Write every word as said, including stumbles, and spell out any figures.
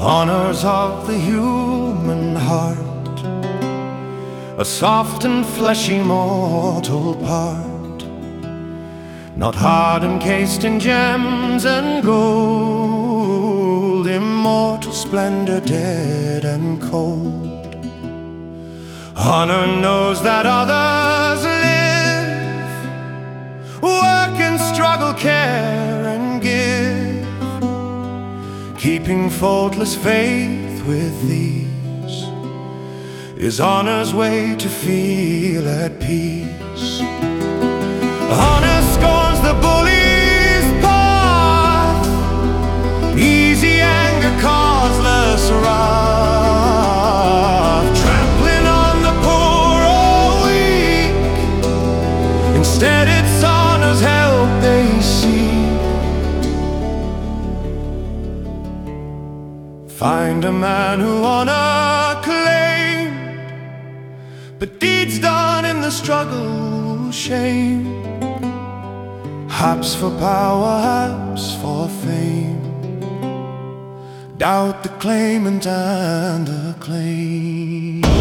honors of the human heart, a soft and fleshy mortal part, not hard encased in gems and gold, immortal splendor dead and cold. Honor knows that others live, work and struggle, care and give, keeping faultless faith with these is honor's way to feel at peace. Honor scorns the bully's path, easy anger, causeless wrath, trampling on the poor or weak. Instead it's honor's help they seek. Find a man who honor claimed, but deeds done in the struggle shame. Haps for power, haps for fame. Doubt the claimant and the claim.